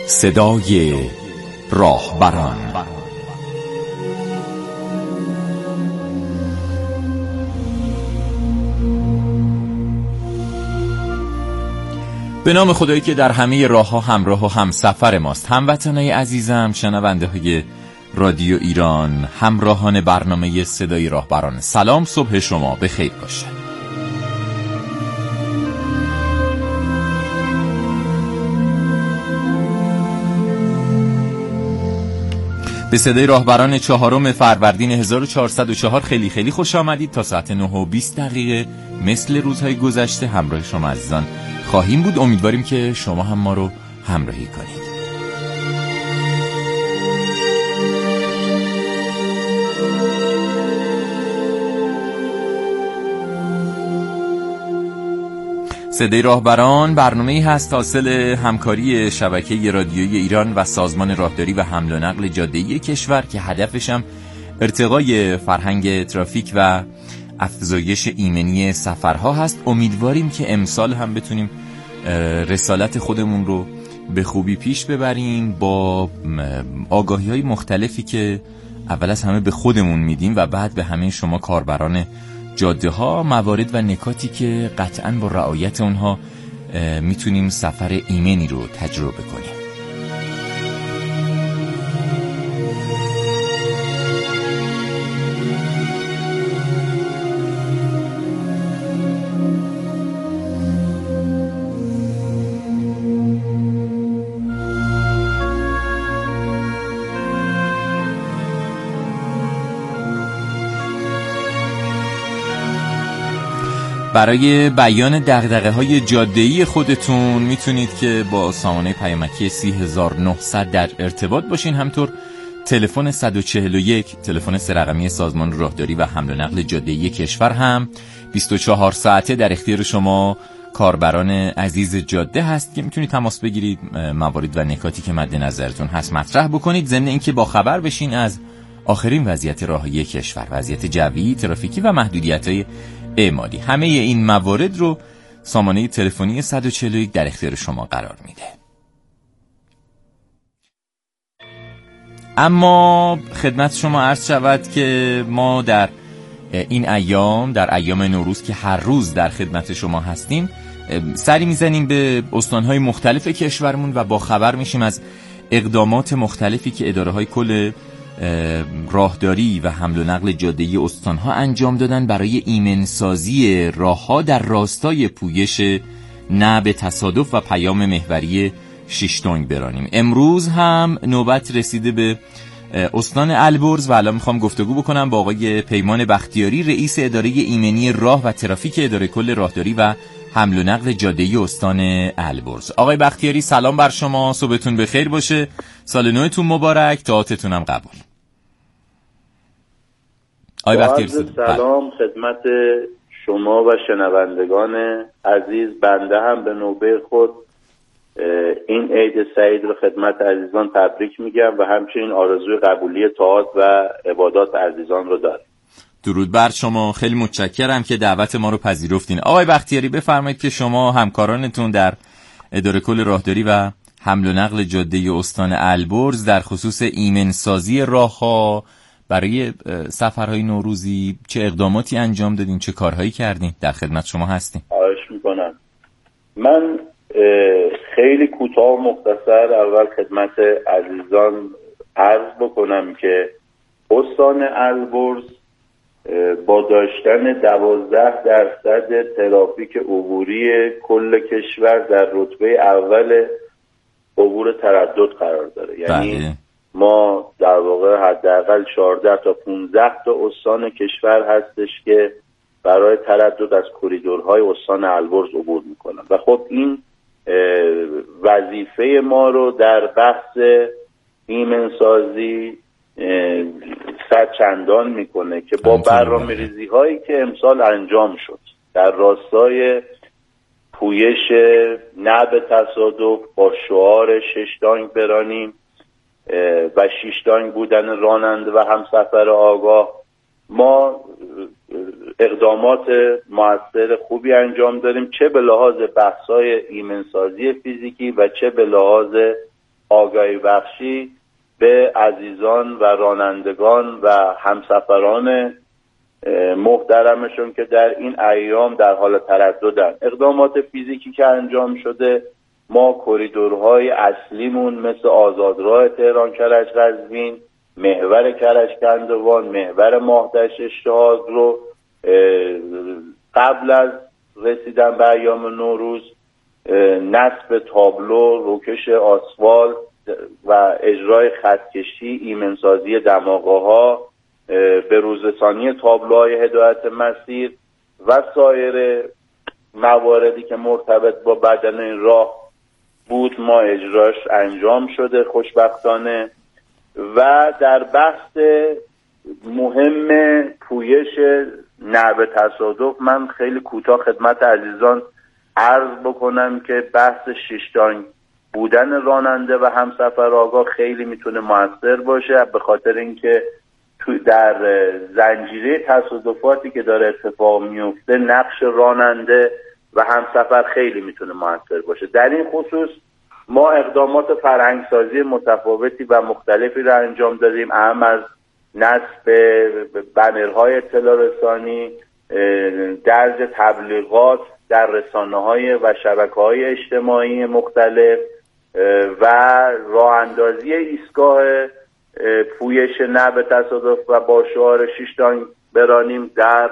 صدای راهبران. به نام خدایی که در همه راه‌ها همراه و همسفر ماست. هموطنای عزیزم، شنونده های رادیو ایران، همراهان برنامه صدای راهبران، سلام، صبح شما بخیر باشه. به صدای راهبران 4 فروردین 1404 خیلی خوش آمدید. تا ساعت 9:20 مثل روزهای گذشته همراه شما عزیزان خواهیم بود. امیدواریم که شما هم ما رو همراهی کنید. صدای راهبران برنامه‌ای هست حاصل همکاری شبکه رادیویی ایران و سازمان راهداری و حمل و نقل جاده‌ای کشور که هدفش هم ارتقای فرهنگ ترافیک و افزایش ایمنی سفرها هست. امیدواریم که امسال هم بتونیم رسالت خودمون رو به خوبی پیش ببریم با آگاهی‌های مختلفی که اول از همه به خودمون میدیم و بعد به همه شما کاربران جاده ها، موارد و نکاتی که قطعاً با رعایت اونها میتونیم سفر ایمنی رو تجربه کنیم. برای بیان دغدغه‌های جاده‌ای خودتون میتونید که با سامانه پیامکی 30900 در ارتباط باشین. همطور تلفن 141 تلفن 3 رقمی سازمان راهداری و حمل و نقل جاده‌ای کشور هم 24 ساعته در اختیار شما کاربران عزیز جاده هست که میتونید تماس بگیرید، موارد و نکاتی که مد نظرتون هست مطرح بکنید، ضمن اینکه با خبر بشین از آخرین وضعیت راهی کشور، وضعیت جوی، ترافیکی و محدودیت‌های اعمالی. همه این موارد رو سامانه تلفنی 141 در اختیار شما قرار میده. اما خدمت شما عرض شود که ما در این ایام، در ایام نوروز که هر روز در خدمت شما هستیم، سری میزنیم به استانهای مختلف کشورمون و با خبر میشیم از اقدامات مختلفی که اداره‌های کل راهداری و حمل و نقل جاده‌ای استان‌ها انجام دادن برای ایمنسازی راه‌ها در راستای پویش نه به تصادف و پیام محوری شیشتونگ برانیم. امروز هم نوبت رسیده به استان البرز و الان میخوام گفتگو بکنم با آقای پیمان بختیاری، رئیس اداره ایمنی راه و ترافیک اداره کل راهداری و حمل و نقل جاده‌ای استان البرز. آقای بختیاری سلام بر شما، صبحتون بخیر باشه، سال نوتون مبارک، طاعتتون هم قبول. آقای بختیاری سلام خدمت شما و شنوندگان عزیز. بنده هم به نوبه خود این عید سعید رو خدمت عزیزان تبریک میگم و همچنین آرزوی قبولی طاعات و عبادات عزیزان رو دارم. درود بر شما، خیلی متشکرم که دعوت ما رو پذیرفتین. آقای بختیاری بفرمایید که شما همکارانتون در اداره کل راهداری و حمل و نقل جاده استان البرز در خصوص ایمنسازی راه‌ها برای سفرهای نوروزی چه اقداماتی انجام دادین، چه کارهایی کردین؟ در خدمت شما هستیم. خواهش میکنم. من خیلی کوتاه و مختصر اول خدمت عزیزان عرض بکنم که استان البرز با داشتن 12% ترافیک عبوری کل کشور در رتبه اول عبور تردد قرار داره. یعنی ما در واقع حداقل 14 تا 15 تا استان کشور هستش که برای تردد از کریدورهای استان البرز عبور میکنن و خب این وظیفه ما رو در بحث ایمنسازی صدچندان میکنه که با برنامه‌ریزی هایی که امسال انجام شد در راستای پویش نه به تصادف با شعار 6 دانگ برانیم و 6 دانگ بودن راننده و همسفر آگاه، ما اقدامات مؤثر خوبی انجام داریم، چه به لحاظ بحث‌های ایمنسازی فیزیکی و چه به لحاظ آگاهی بخشی به عزیزان و رانندگان و همسفران محترمشون که در این ایام در حال ترددن. اقدامات فیزیکی که انجام شده، ما کریدورهای اصلیمون مثل آزادراه تهران کرج قزوین، محور کرج کندوان، محور ماهدشت اشتهاد رو قبل از رسیدن به ایام نوروز نصب تابلو، روکش آسفالت و اجرای خطکشی، ایمنسازی دماغه‌ها، به روزرسانی تابلوهای هدایت مسیر و سایر مواردی که مرتبط با بدن راه بود ما اجراش انجام شده خوشبختانه. و در بحث مهم پویش نعب تصادف من خیلی کوتاه خدمت عزیزان عرض بکنم که بحث شیشتانگ بودن راننده و همسفر آگاه خیلی میتونه موثر باشه، به خاطر اینکه در زنجیره تصادفاتی که داره اتفاق میفته نقش راننده و همسفر خیلی میتونه موثر باشه. در این خصوص ما اقدامات فرهنگسازی متفاوتی و مختلفی را انجام دادیم، اهم از نصب بنرهای اطلاع رسانی، درج تبلیغات در رسانه‌های و شبکه‌های اجتماعی مختلف و راه اندازی ایستگاه پویش نعب تصادف و با شعار شیشتانگ برانیم در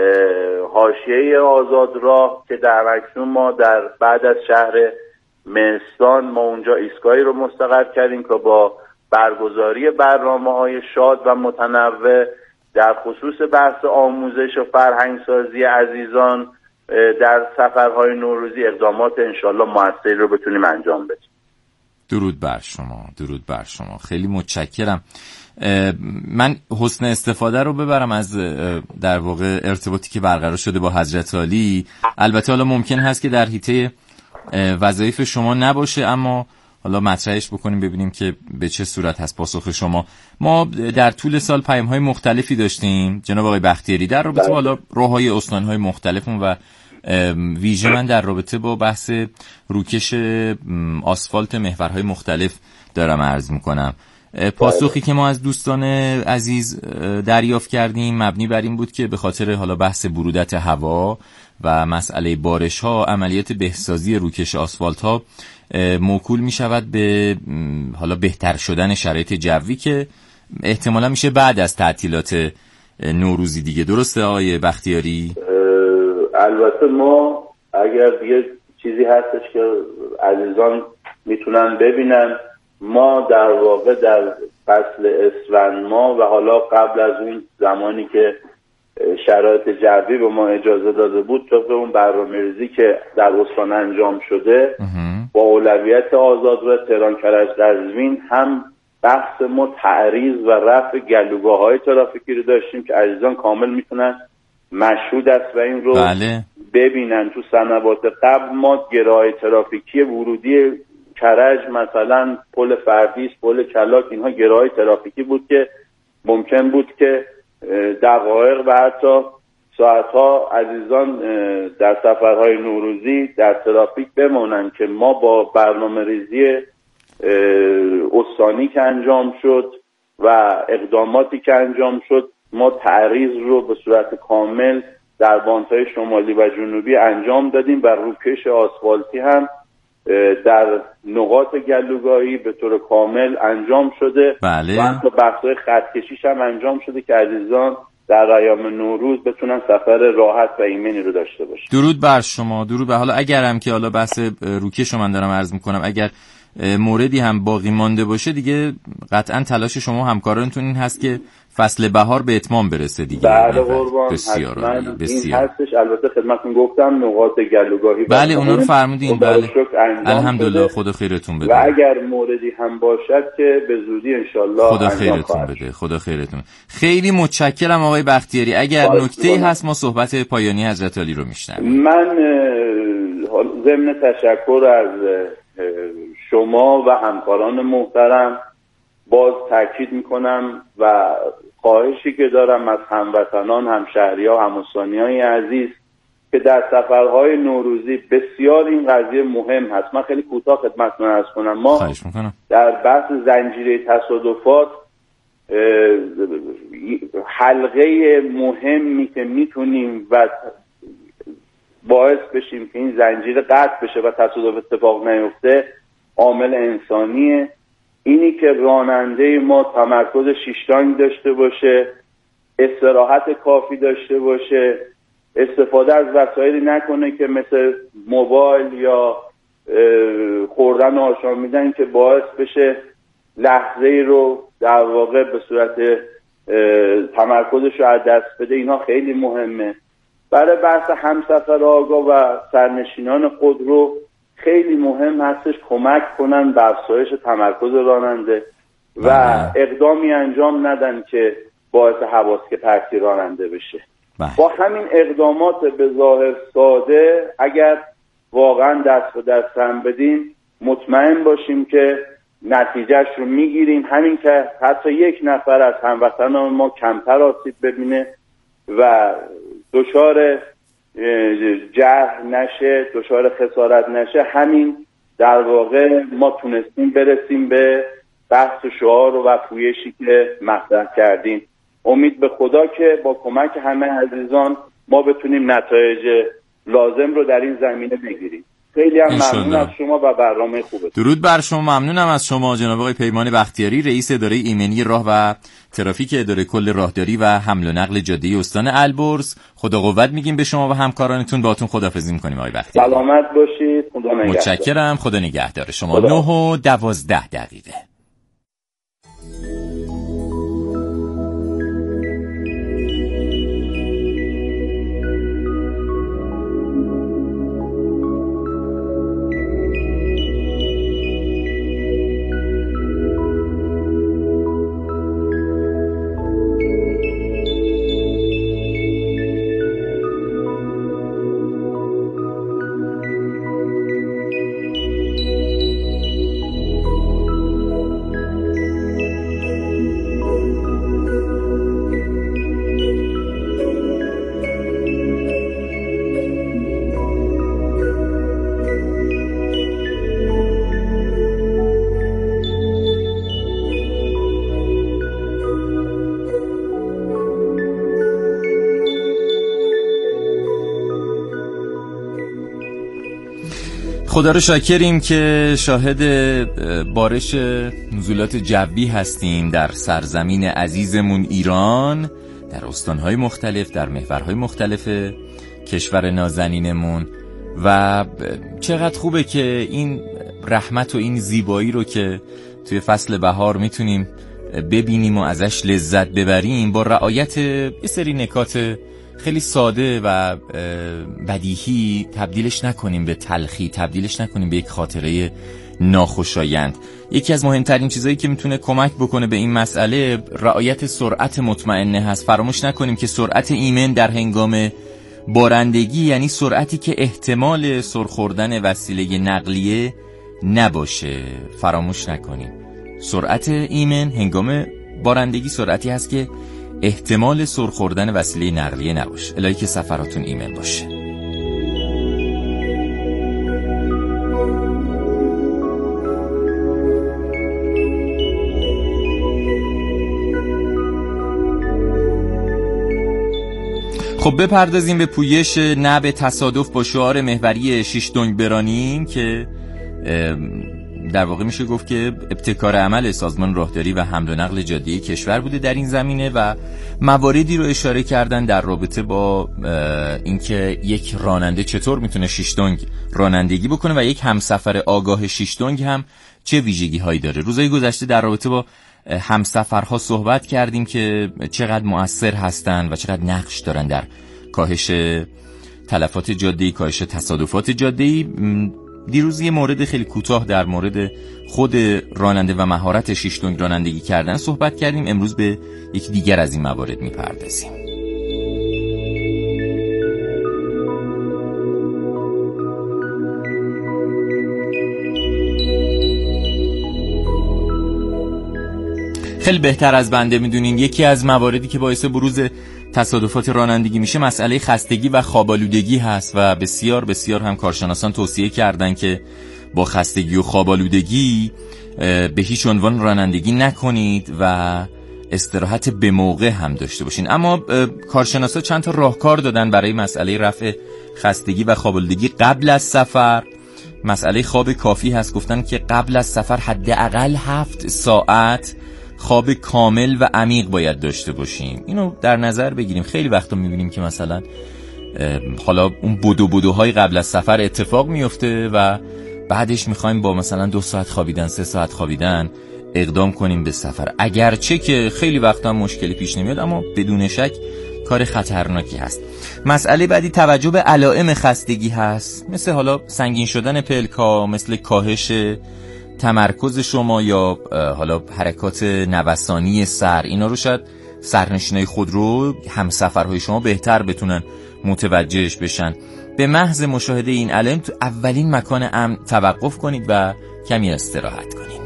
حاشیه آزادراه که در اکنون ما در بعد از شهر مهستان ما اونجا ایستگاهی رو مستقر کردیم که با برگزاری برنامه‌های شاد و متنوع در خصوص بحث آموزش و فرهنگسازی عزیزان در سفرهای نوروزی اقدامات انشالله موثری رو بتونیم انجام بدیم. درود بر شما، درود بر شما، خیلی متشکرم. من حسن استفاده رو ببرم از در واقع ارتباطی که برقرار شده با حضرت عالی. البته حالا ممکن هست که در حیطه وظایف شما نباشه، اما حالا مطرحش بکنیم ببینیم که به چه صورت هست پاسخ شما. ما در طول سال پیام‌های مختلفی داشتیم جناب آقای بختیاری در رابطه حالا راه‌های استان‌های مختلفمون و ویژه من در رابطه با بحث روکش آسفالت محورهای مختلف دارم عرض میکنم. پاسخی که ما از دوستان عزیز دریافت کردیم مبنی بر این بود که به خاطر حالا بحث برودت هوا و مسئله بارش ها عملیات بهسازی روکش آسفالت ها موکول می شود به حالا بهتر شدن شرایط جوی که احتمالا میشه بعد از تعطیلات نوروزی دیگه. درسته آقای بختیاری؟ البته ما اگر یه چیزی هستش که عزیزان میتونن ببینن، ما در واقع در فصل اسفند ماه و حالا قبل از اون زمانی که شرایط جوی به ما اجازه داده بود طبق اون برنامه‌ریزی که در استان انجام شده با اولویت آزادراه تهران کرج قزوین هم بحث ما تعریض و رفع گلوگاه‌های ترافیکی رو داشتیم که عزیزان کامل میتونن مشهود است و این رو ببینن. تو سنوات قبل ما گراهای ترافیکی ورودی کرج مثلا پل فردیس، پل کلاک، اینها گراهای ترافیکی بود که ممکن بود که دقایق و حتی ساعتها عزیزان در سفرهای نوروزی در ترافیک بمونن که ما با برنامه ریزی استانی که انجام شد و اقداماتی که انجام شد ما تعریض رو به صورت کامل در باندهای شمالی و جنوبی انجام دادیم و روکش آسفالتی هم در نقاط گلوگاهی به طور کامل انجام شده. بله. و حتی بحث‌های خطکشیش هم انجام شده که عزیزان در ایام نوروز بتونن سفر راحت و ایمنی رو داشته باشن. درود بر شما، درود بر. حالا اگرم که حالا بحث روکش رو من دارم عرض میکنم، اگر موردی هم باقی مانده باشه دیگه قطعا تلاش شما همکارانتون این هست که فصل بهار به اتمام برسه دیگه. بله قربان، بسیار بسیار این هستش. البته خدمتتون گفتم نقاط گلوگاهی بله اونا رو فرمودین. بله الحمدلله، خدا خیرتون بده. و اگر موردی هم باشد که به زودی انشالله خدا خیرتون بده. خدا خیرتون. خیلی متشکرم آقای بختیاری. اگر نکته‌ای هست ما صحبت پایانی حضرت عالی رو میشنویم. من ضمن تشکر از شما و همکاران محترم باز تاکید میکنم و خواهشی که دارم از هموطنان، همشهری‌ها، همستانی‌های عزیز که در سفرهای نوروزی بسیار این قضیه مهم هست. من خیلی کوتاه خدمتتون عرض کنم. ما در بحث زنجیره تصادفات حلقه مهمی که میتونیم و باعث بشیم که این زنجیره قطع بشه و تصادف اتفاق نیفته عامل انسانیه. اینی که راننده ما تمرکز شیشتانگ داشته باشه، استراحت کافی داشته باشه، استفاده از وسایلی نکنه که مثل موبایل یا خوردن و آشامیدن که باعث بشه لحظه‌ای رو در واقع به صورت تمرکزش رو از دست بده. اینا خیلی مهمه. برای بحث همسفر آگاه و سرنشینان خودرو خیلی مهم هستش کمک کنن به افزایش تمرکز راننده و اقدامی انجام ندن که باعث حواس پرتی راننده بشه. با همین اقدامات به ظاهر ساده اگر واقعا دست به دست هم بدیم مطمئن باشیم که نتیجهش رو میگیریم. همین که حتی یک نفر از هموطنان ما کمتر آسیب ببینه و دچار جرح نشه، دچار خسارت نشه، همین در واقع ما تونستیم برسیم به بحث شعار و پویشی که مطرح کردیم. امید به خدا که با کمک همه عزیزان ما بتونیم نتایج لازم رو در این زمینه بگیریم. خیلی هم ممنون از شما و برنامه خوبه. درود بر شما. ممنونم از شما جناب آقای پیمان بختیاری، رئیس اداره ایمنی راه و ترافیک اداره کل راهداری و حمل و نقل جاده استان البرز. خدا قوت میگیم به شما و همکارانتون. باهاتون خداحافظی میکنیم آقای بختیاری. سلامت باشید. خدا نگهدار. متشکرم. خدا نگهدار شما. 9:12. خدا رو شاکریم که شاهد بارش نزولات جوی هستیم در سرزمین عزیزمون ایران، در استانهای مختلف، در محورهای مختلف کشور نازنینمون. و چقدر خوبه که این رحمت و این زیبایی رو که توی فصل بهار میتونیم ببینیم و ازش لذت ببریم با رعایت یه سری نکات خیلی ساده و بدیهی تبدیلش نکنیم به تلخی، تبدیلش نکنیم به یک خاطره ناخوشایند. یکی از مهمترین چیزایی که میتونه کمک بکنه به این مسئله رعایت سرعت مطمئنه هست. فراموش نکنیم که سرعت ایمن در هنگام بارندگی یعنی سرعتی که احتمال سرخوردن وسیله نقلیه نباشه. فراموش نکنیم سرعت ایمن هنگام بارندگی سرعتی هست که احتمال سرخوردن وسیله نقلیه نباشه. الهی که سفراتون ایمن باشه. خب بپردازیم به پویش نه به تصادف با شعار محوری شیشتونگ برانیم که در واقع میشه گفت که ابتکار عمل سازمان راهداری و حمل و نقل جاده‌ای کشور بوده در این زمینه و مواردی رو اشاره کردن در رابطه با اینکه یک راننده چطور میتونه شیشتونگ رانندگی بکنه و یک همسفر آگاه شیشتونگ هم چه ویژگی هایی داره. روزهای گذشته در رابطه با همسفرها صحبت کردیم که چقدر مؤثر هستن و چقدر نقش دارن در کاهش تلفات جاده‌ای، کاهش تصادفات جاده‌ای. دیروز یه مورد خیلی کوتاه در مورد خود راننده و مهارت شیشتونگ رانندگی کردن صحبت کردیم. امروز به یک دیگر از این موارد میپردازیم. خیلی بهتر از بنده میدونین یکی از مواردی که باعث بروز تصادفات رانندگی میشه مسئله خستگی و خواب‌آلودگی هست و بسیار بسیار هم کارشناسان توصیه کردن که با خستگی و خواب‌آلودگی به هیچ عنوان رانندگی نکنید و استراحت به موقع هم داشته باشین. اما کارشناسا چند تا راهکار دادن برای مسئله رفع خستگی و خواب‌آلودگی قبل از سفر. مسئله خواب کافی هست. گفتن که قبل از سفر حداقل 7 ساعت خواب کامل و عمیق باید داشته باشیم. اینو در نظر بگیریم. خیلی وقتا میبینیم که مثلا حالا اون بدوهای قبل از سفر اتفاق میفته و بعدش میخوایم با مثلا 2 ساعت خوابیدن 3 ساعت خوابیدن اقدام کنیم به سفر، اگرچه که خیلی وقتا مشکلی پیش نمیاد اما بدون شک کار خطرناکی هست. مسئله بعدی توجه به علائم خستگی هست، مثل حالا سنگین شدن پلک‌ها، مثل کاهش تمرکز شما یا حالا حرکات نوسانی سر. اینا رو شاید سرنشینای خودرو همسفرهای شما بهتر بتونن متوجهش بشن. به محض مشاهده این علائم تو اولین مکان امن توقف کنید و کمی استراحت کنید.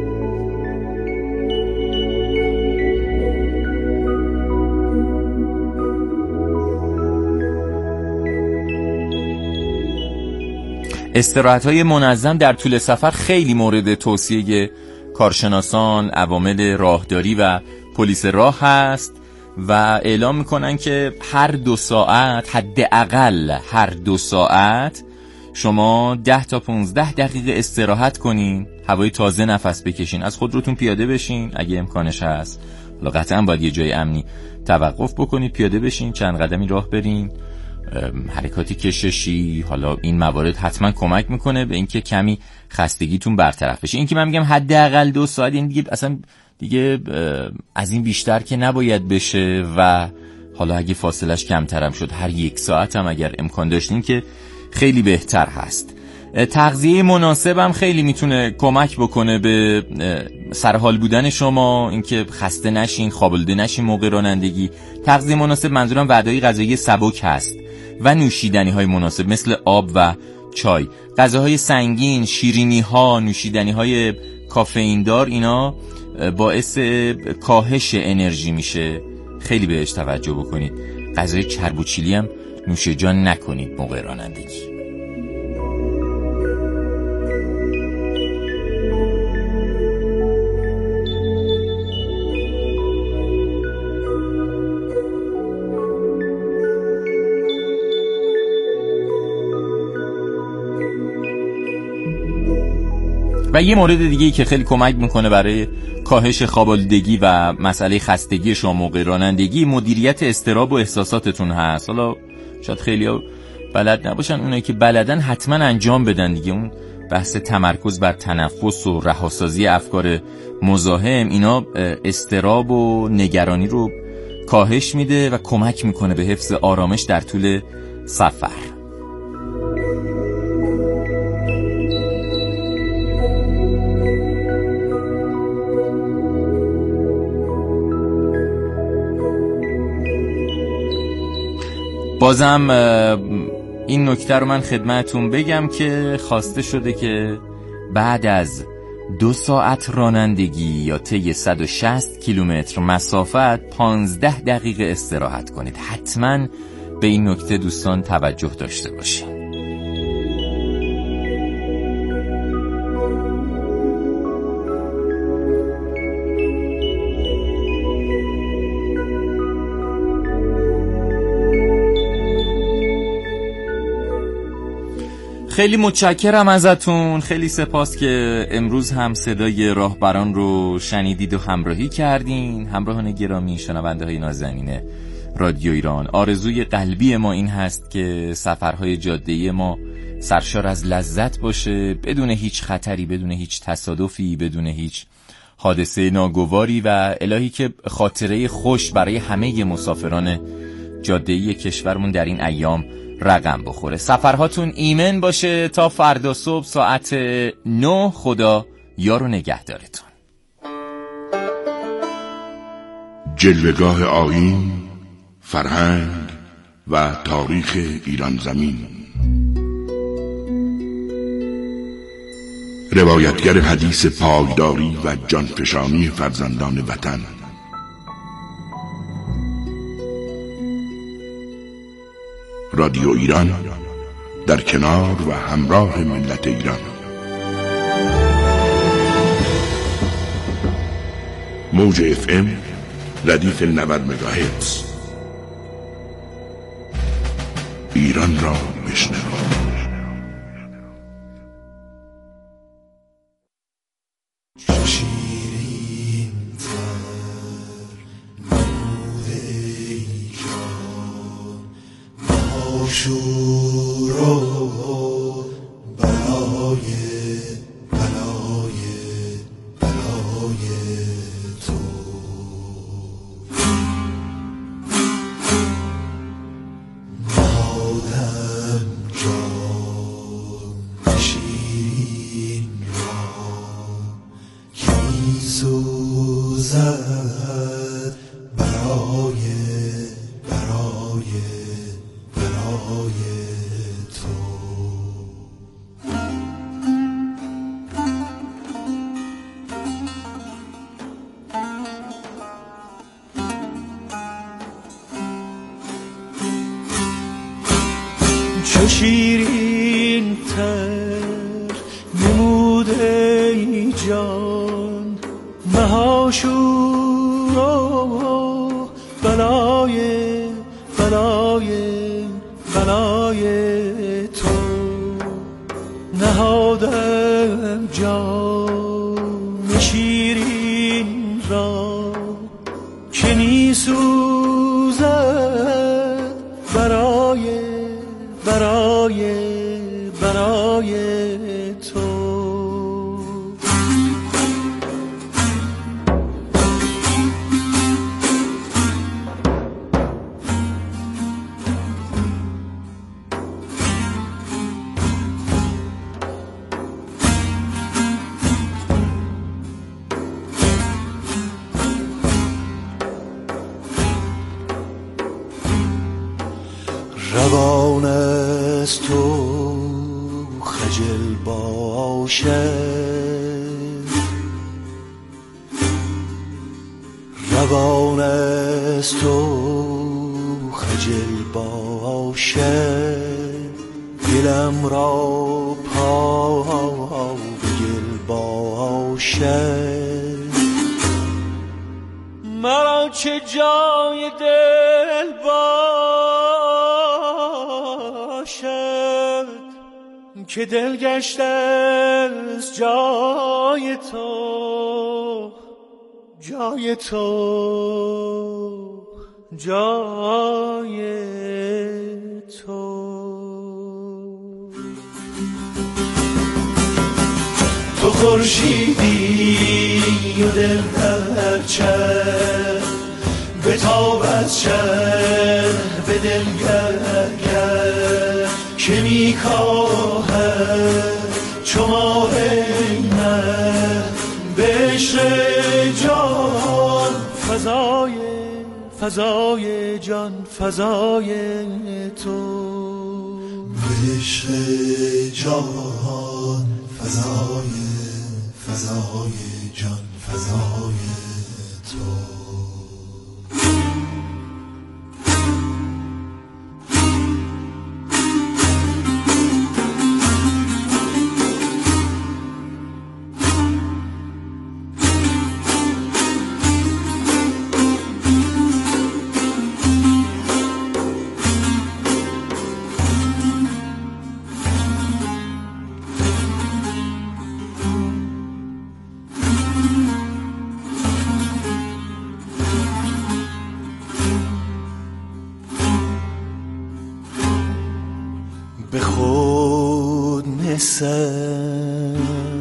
استراحت‌های منظم در طول سفر خیلی مورد توصیه کارشناسان، عوامل راهداری و پلیس راه هست و اعلام میکنن که هر 2 ساعت، حداقل هر 2 ساعت شما 10 تا 15 دقیقه استراحت کنین، هوای تازه نفس بکشین، از خودروتون پیاده بشین اگه امکانش هست. حالا قطعا باید یه جای امنی توقف بکنید، پیاده بشین، چند قدمی راه برین، حرکاتی کششی. حالا این موارد حتما کمک میکنه به اینکه کمی خستگیتون برطرف بشه. این که من میگم حداقل 2 ساعت، این دیگه اصلا دیگه از این بیشتر که نباید بشه و حالا اگه فاصلش کمترم شد هر 1 ساعت هم اگر امکان داشتین که خیلی بهتر هست. تغذیه مناسب هم خیلی میتونه کمک بکنه به سرحال بودن شما، اینکه خسته نشین، خوابالوده نشین موقع رانندگی. تغذیه مناسب منظورم وعده‌های غذایی سبک هست و نوشیدنی های مناسب مثل آب و چای. غذاهای سنگین، شیرینی ها، نوشیدنی های کافئین دار، اینا باعث کاهش انرژی میشه، خیلی بهش توجه بکنید. غذای چرب و چیلی هم نوش جان نکنید موقع رانندگی. و یه مورد دیگه‌ای که خیلی کمک میکنه برای کاهش خواب‌آلودگی و مسئله خستگی شما موقع رانندگی، مدیریت اضطراب و احساساتتون هست. حالا شاید خیلی‌ها بلد نباشن، اونایی که بلدن حتما انجام بدن دیگه. اون بحث تمرکز بر تنفس و رهاسازی افکار مزاحم، اینا اضطراب و نگرانی رو کاهش میده و کمک میکنه به حفظ آرامش در طول سفر. بازم این نکته رو من خدمتتون بگم که خواسته شده که بعد از 2 ساعت رانندگی یا طی 160 کیلومتر مسافت 15 دقیقه استراحت کنید. حتما به این نکته دوستان توجه داشته باشید. خیلی متشکرم ازتون، خیلی سپاس که امروز هم صدای راهبران رو شنیدید و همراهی کردین. همراهان گرامی، شنونده های نازنین رادیو ایران، آرزوی قلبی ما این هست که سفرهای جاده‌ای ما سرشار از لذت باشه، بدون هیچ خطری، بدون هیچ تصادفی، بدون هیچ حادثه ناگواری و الهی که خاطره خوش برای همه مسافران جاده‌ای کشورمون در این ایام رقم بخوره. سفرهاتون ایمن باشه. تا فردا صبح ساعت 9 خدا یار و نگهدارتون. جلوه‌گاه آیین، فرهنگ و تاریخ ایران زمین. روایتگر حدیث پایداری و جانفشانی فرزندان وطن، رادیو ایران در کنار و همراه ملت ایران. موج FM ردیف 90 مگاهرتز. ایران را بشنوید. چه شیرین تر نموده ای جان مهاشور و بلای تو نهادم جان شیرین را که می سوزد برای تو. روان است تو خجل باشد، روان است تو خجل باشد، دلم را پا به گل باشد. مرا چه جای دل باشد که دل گشته است جای تو، جای تو، جای تو. تو خورشیدی و دل در چه بتاب از شهر به دل گر که میکاهد چو ماه نه به عشق جان فضای جان فضای تو، به عشق جان فضای جان فضای تو. به خود نسم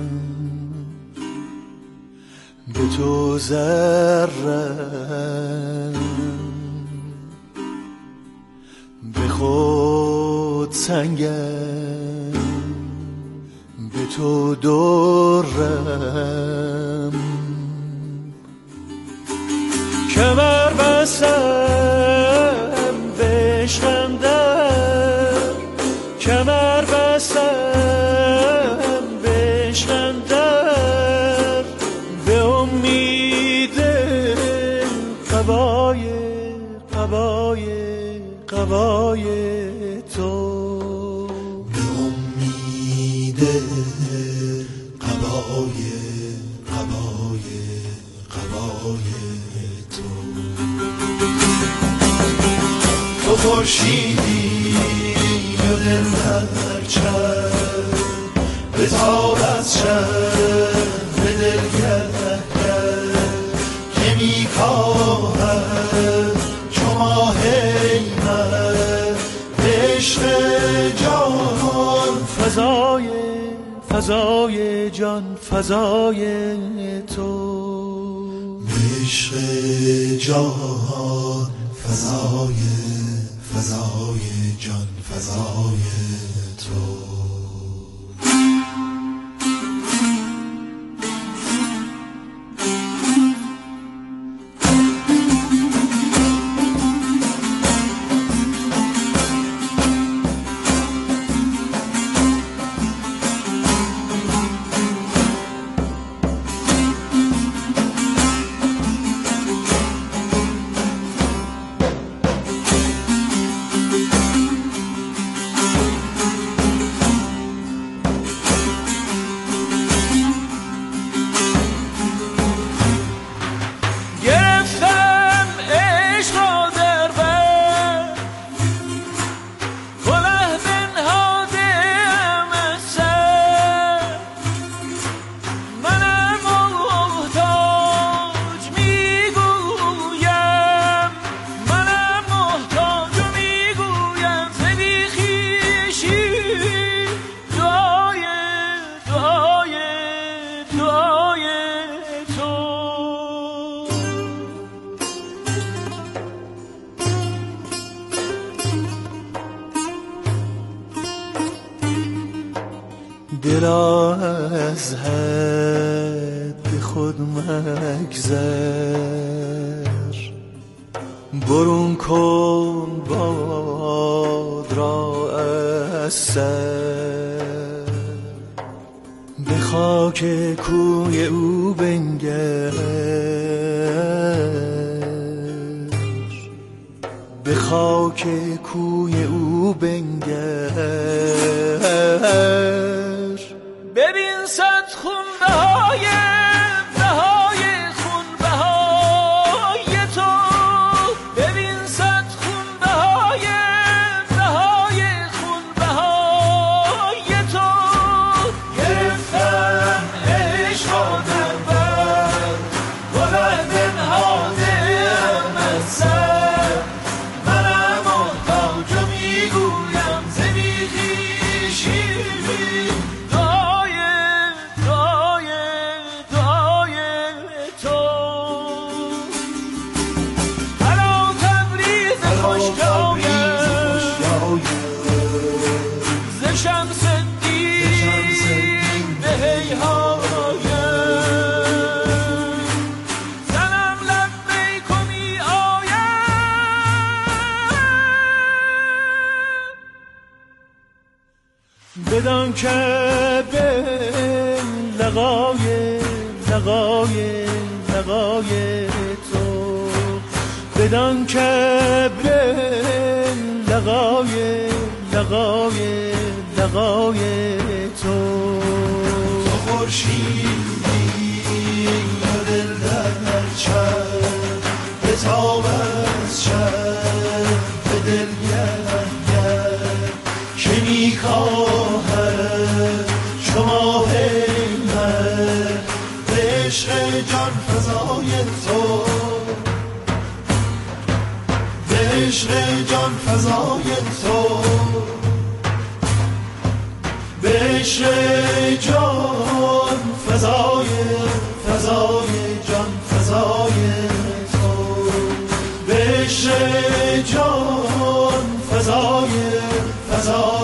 به تو ذرم، به خود سنگم به تو درم، کمر بستم بشکم در، کمر بستم بشکم در، به امید قبای پوشیده قبای تو خورشیدی و دل در چشم بتاب از شب به دلگه که میکاهد چو ماه من به عشق جان فضای جان فضای تو به عشق جان فضای جان فضای تو دل از حد خود مگذر برون کن باد را از سر به خاک کوی او بنگر به خاک کوی او بنگر ببین صد خونبهای خونبهای تو ببین صد خونبهای خونبهای تو گرفتم عشق در بر گله بنهاده از سر منم محتاج و میگویم ز بیخویشی بدان که به لقای تو بدان که به لقای تو خورشیدی و دل در چشم بتاب از شب به دلگه که میکاهد چو ماه من به عشق جان فضای تو به عشق جان فضای تو به عشق جان فضای جان فضای تو به عشق جان فضای